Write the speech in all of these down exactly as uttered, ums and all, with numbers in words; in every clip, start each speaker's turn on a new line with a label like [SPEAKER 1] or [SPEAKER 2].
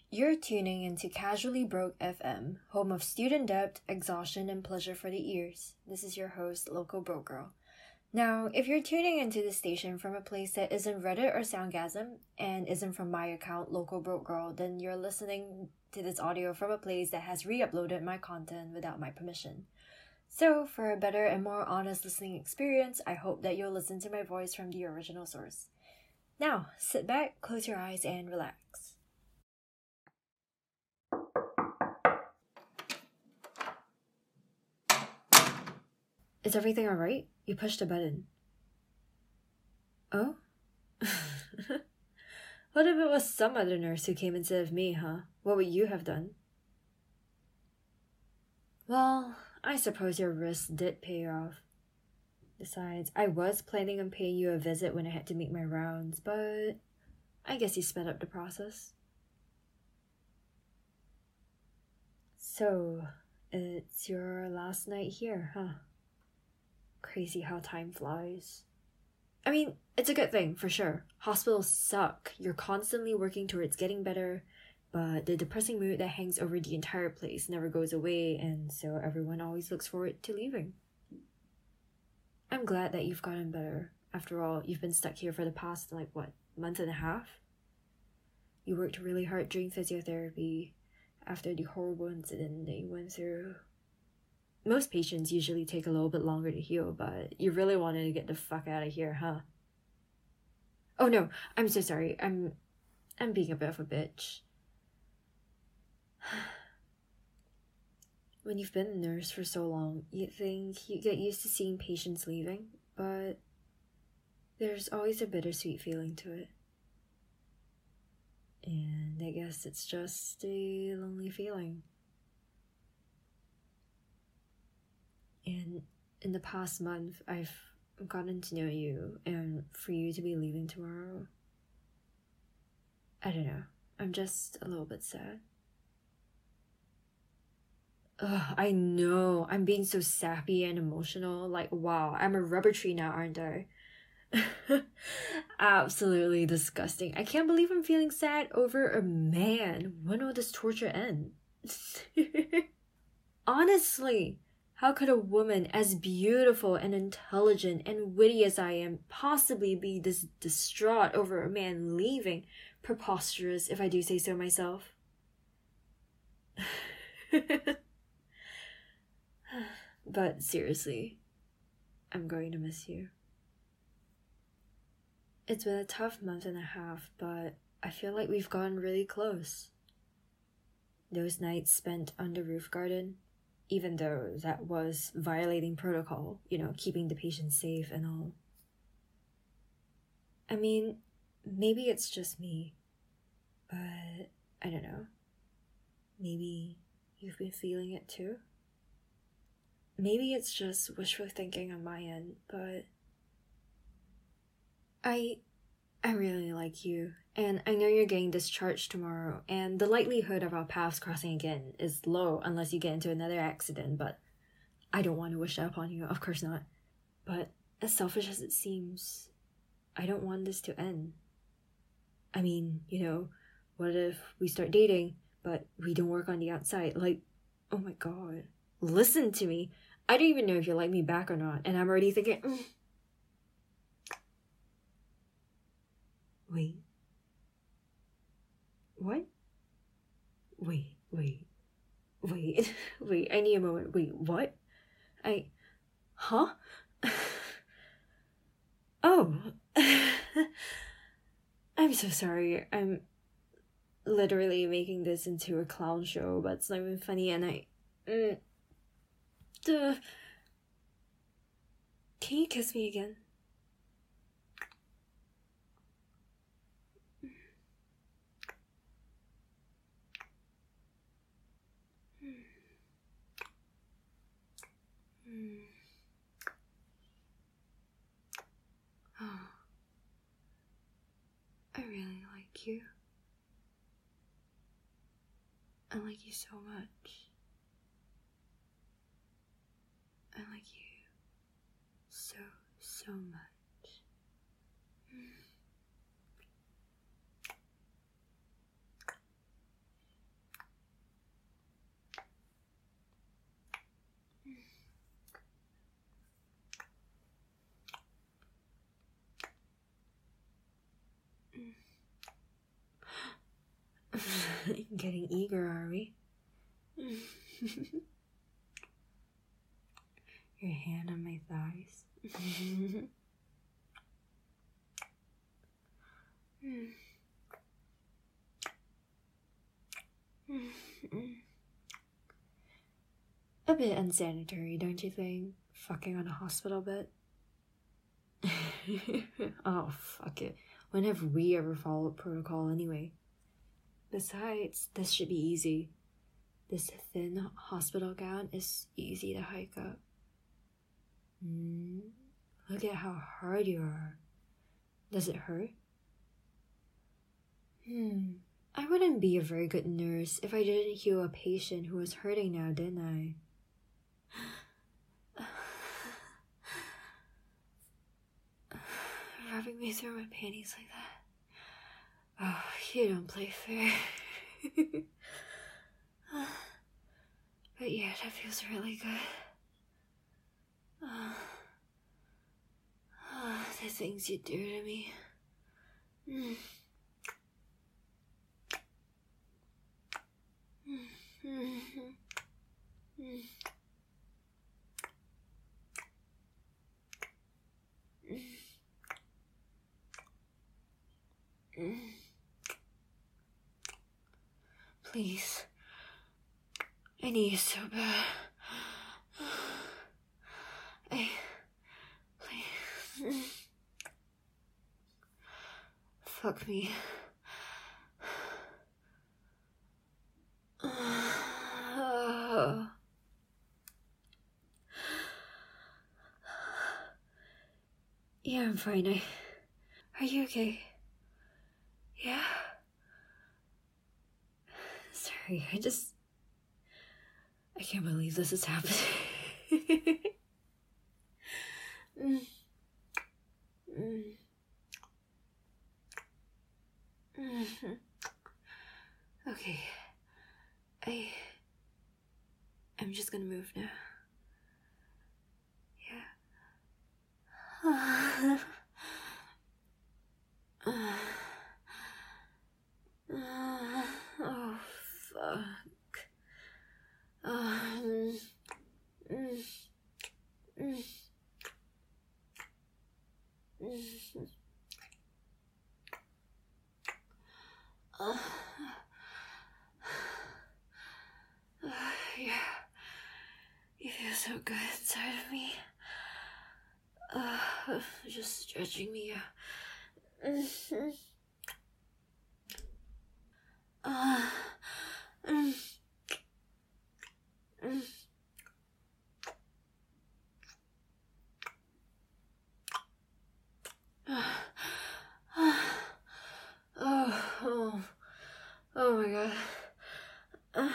[SPEAKER 1] You're tuning into Casually Broke F M, home of student debt, exhaustion, and pleasure for the ears. This is your host, Local Broke Girl. Now, if you're tuning into the station from a place that isn't Reddit or Soundgasm, and isn't from my account, Local Broke Girl, then you're listening to this audio from a place that has re-uploaded my content without my permission. So, for a better and more honest listening experience, I hope that you'll listen to my voice from the original source. Now, sit back, close your eyes, and relax. Is everything alright? You pushed a button. Oh? What if it was some other nurse who came instead of me, huh? What would you have done? Well, I suppose your risk did pay off. Besides, I was planning on paying you a visit when I had to make my rounds, but I guess you sped up the process. So, it's your last night here, huh? Crazy how time flies. I mean, it's a good thing, for sure. Hospitals suck. You're constantly working towards getting better, but the depressing mood that hangs over the entire place never goes away, and so everyone always looks forward to leaving. I'm glad that you've gotten better. After all, you've been stuck here for the past, like, what, month and a half? You worked really hard during physiotherapy after the horrible incident that you went through. Most patients usually take a little bit longer to heal, but you really wanted to get the fuck out of here, huh? Oh no, I'm so sorry. I'm I'm being a bit of a bitch. When you've been a nurse for so long, you'd think you get used to seeing patients leaving, but there's always a bittersweet feeling to it. And I guess it's just a lonely feeling. And in the past month, I've gotten to know you, and for you to be leaving tomorrow, I don't know, I'm just a little bit sad. Ugh, I know, I'm being so sappy and emotional, like wow, I'm a rubber tree now, aren't I? Absolutely disgusting. I can't believe I'm feeling sad over a man. When will this torture end? Honestly, how could a woman as beautiful and intelligent and witty as I am possibly be this distraught over a man leaving? Preposterous, if I do say so myself. But seriously, I'm going to miss you. It's been a tough month and a half, but I feel like we've gotten really close. Those nights spent on the roof garden, even though that was violating protocol, you know, keeping the patient safe and all. I mean, maybe it's just me, but I don't know. Maybe you've been feeling it too? Maybe it's just wishful thinking on my end, but I I really like you, and I know you're getting discharged tomorrow, and the likelihood of our paths crossing again is low unless you get into another accident, but I don't want to wish that upon you, of course not. But as selfish as it seems, I don't want this to end. I mean, you know, what if we start dating, but we don't work on the outside? Like, oh my god, listen to me. I don't even know if you like me back or not, and I'm already thinking, mm. Wait. What? Wait, wait, wait, wait, I need a moment. Wait, what? I... Huh? Oh. I'm so sorry. I'm literally making this into a clown show, but it's not even funny, and I... Mm, duh. Can you kiss me again? Oh, I really like you. I like you so much. I like you so, so much. Getting eager, are we? Your hand on my thighs. A bit unsanitary, don't you think? Fucking on a hospital bed. Oh, fuck it. When have we ever followed protocol anyway? Besides, this should be easy. This thin hospital gown is easy to hike up. Mm, look at how hard you are. Does it hurt? Hmm. I wouldn't be a very good nurse if I didn't heal a patient who was hurting now, didn't I? Rubbing me through my panties like that. Oh, you don't play fair. But yeah, that feels really good. Oh, oh, the things you do to me. Mm. Mm. Mm. Mm. Please. I need you so bad. I... Please. Fuck me. Yeah, I'm fine. I... Are you okay? Yeah? Sorry, I just... I can't believe this is happening. mm. Mm. Mm-hmm. Okay. I... I'm just gonna move now. Yeah. Oh, fuck. Um, mm, mm, mm. Uh, uh, yeah, you feel so good inside of me. Uh, just stretching me out. Mm-hmm. Uh, mm, mm. Oh, oh, oh my god. Uh,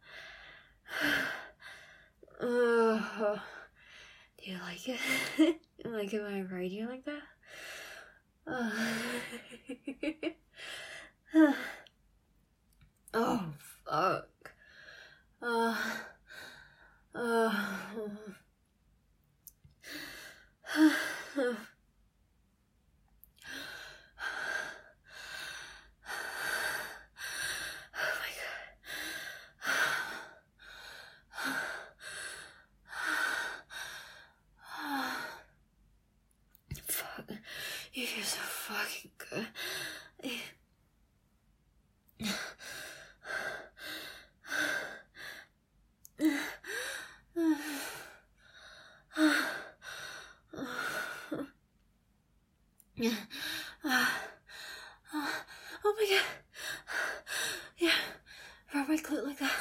[SPEAKER 1] uh, do you like it? Like, am I riding like that? Uh, oh, fuck. Uh, uh, you feel so fucking good. Oh my god. Yeah, rub my clit like that.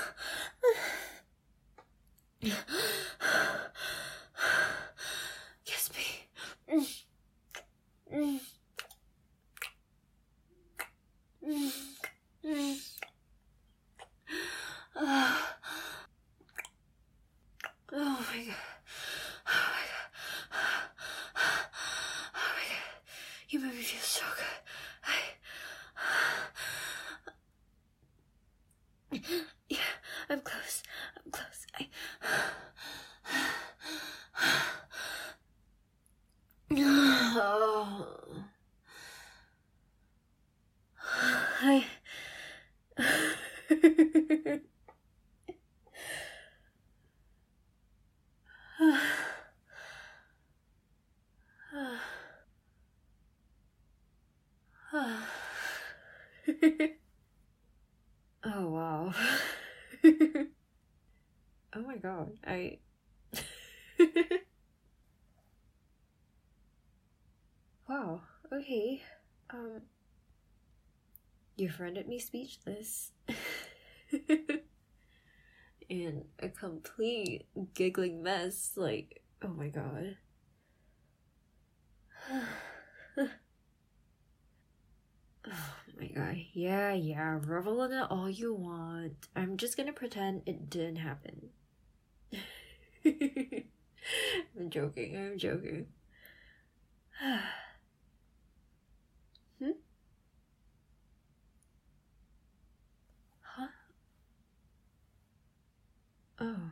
[SPEAKER 1] Kiss me. Mm. Mm. Mm. Uh. Oh my god. Oh my god. Oh my god. You make me feel so good. I... Yeah, I'm close. I'm close. I... Oh. I... Oh wow. Oh my god, I. Wow, okay. Um, you've rendered me speechless. In a complete giggling mess, like, oh my god. Oh my god. Yeah, yeah, revel in it all you want. I'm just gonna pretend it didn't happen. I'm joking, I'm joking. Hmm? Huh? Oh.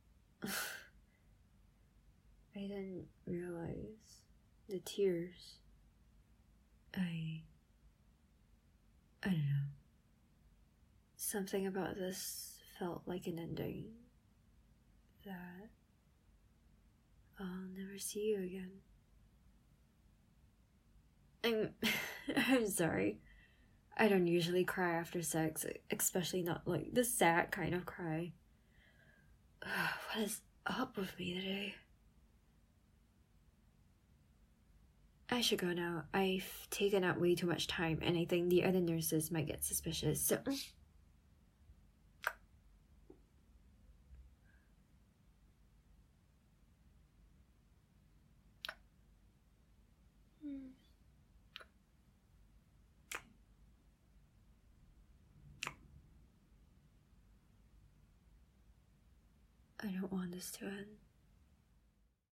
[SPEAKER 1] I didn't realize the tears. I. I don't know. Something about this felt like an ending. That I'll never see you again. I'm. I'm sorry. I don't usually cry after sex, especially not like the sad kind of cry. What is up with me today? I should go now. I've taken up way too much time, and I think the other nurses might get suspicious, so. I don't want this to end.